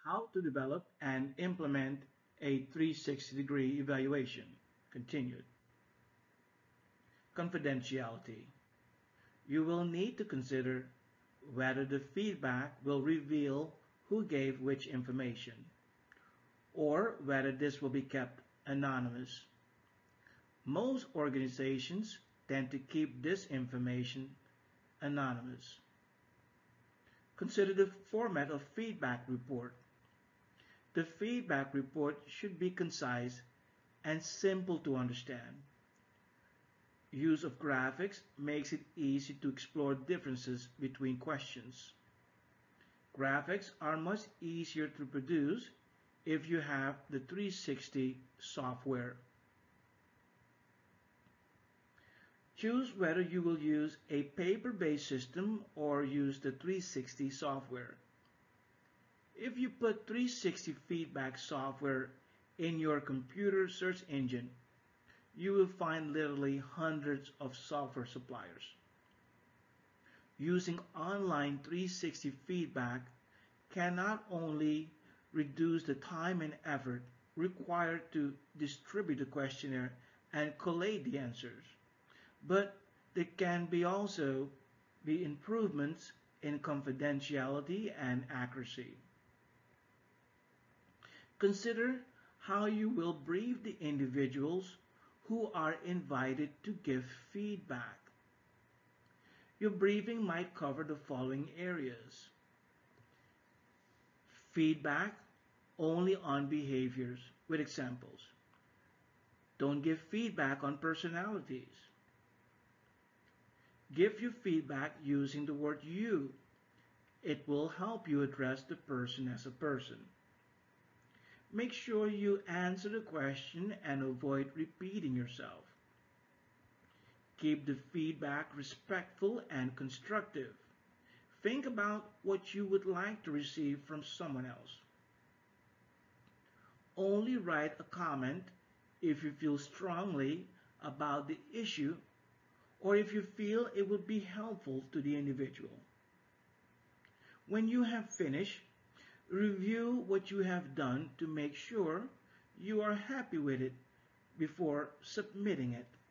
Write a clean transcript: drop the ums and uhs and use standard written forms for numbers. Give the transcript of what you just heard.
How to develop and implement a 360-degree evaluation. Continued. Confidentiality. You will need to consider whether the feedback will reveal who gave which information, or whether this will be kept anonymous. Most organizations tend to keep this information anonymous. Consider the format of feedback report. The feedback report should be concise and simple to understand. Use of graphics makes it easy to explore differences between questions. Graphics are much easier to produce if you have the 360 software. Choose whether you will use a paper-based system or use the 360 software. If you put 360 feedback software in your computer search engine, you will find literally hundreds of software suppliers. Using online 360 feedback can not only reduce the time and effort required to distribute the questionnaire and collate the answers, but there can also be improvements in confidentiality and accuracy. Consider how you will brief the individuals who are invited to give feedback. Your briefing might cover the following areas. Feedback only on behaviors with examples. Don't give feedback on personalities. Give your feedback using the word you. It will help you address the person as a person. Make sure you answer the question and avoid repeating yourself. Keep the feedback respectful and constructive. Think about what you would like to receive from someone else. Only write a comment if you feel strongly about the issue or if you feel it would be helpful to the individual. When you have finished, review what you have done to make sure you are happy with it before submitting it.